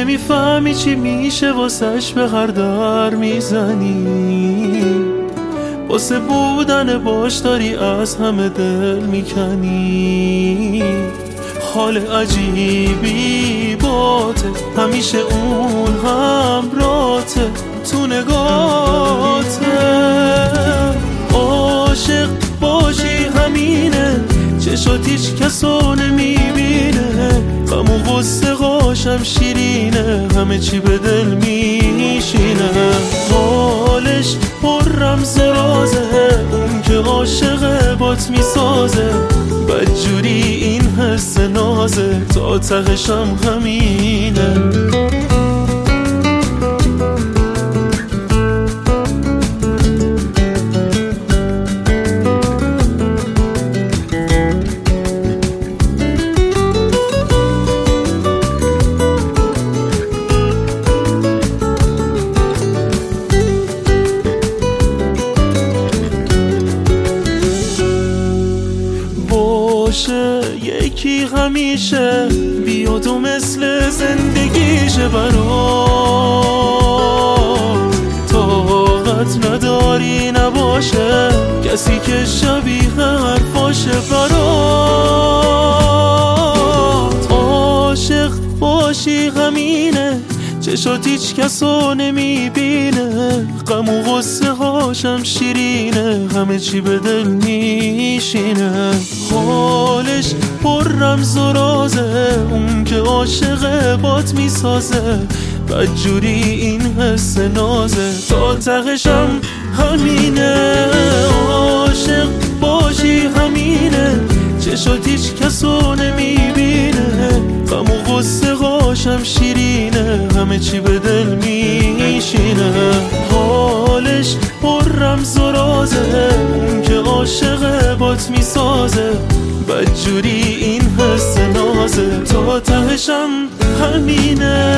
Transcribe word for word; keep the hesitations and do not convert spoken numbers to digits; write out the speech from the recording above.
نمیفهمی چی میشه واسش به هر در میزنی، واسه بودن باش داری از همه دل میکنی. حال عجیبی باته، همیشه اون همراته تو نگاته. عاشق باشی همینه، چشات هیچ کسو نمیبینه، غم و غصه غاشم شیرینه، همه چی به دل میشینه. حالش پر رمز و رازه، اون که عاشق بات میسازه، بدجوری این حس نازه، تا تهشم همینه. یکی همیشه بیاد و مثل زندگیشه برات، طاقت نداری نباشه کسی که شبیه حرفاشه برات. عاشق باشی همینه، چشات هیچ کسو نمیبینه، غم و غصه هاشم شیرینه، همه چی به دل میشینه. حالش پر رمز و رازه، اون که عاشق بات میسازه، بدجوری این حس نازه، تا تهشم همینه. عاشق باشی همینه، چشات هیچ کسو نمیبینه، غم و غصه غاشم شیرینه، همه چی به دل میشینه. حالش پر رمز و رازه، اون که عاشق بات میسازه، بدجوری این حس نازه، تا تهشم همینه.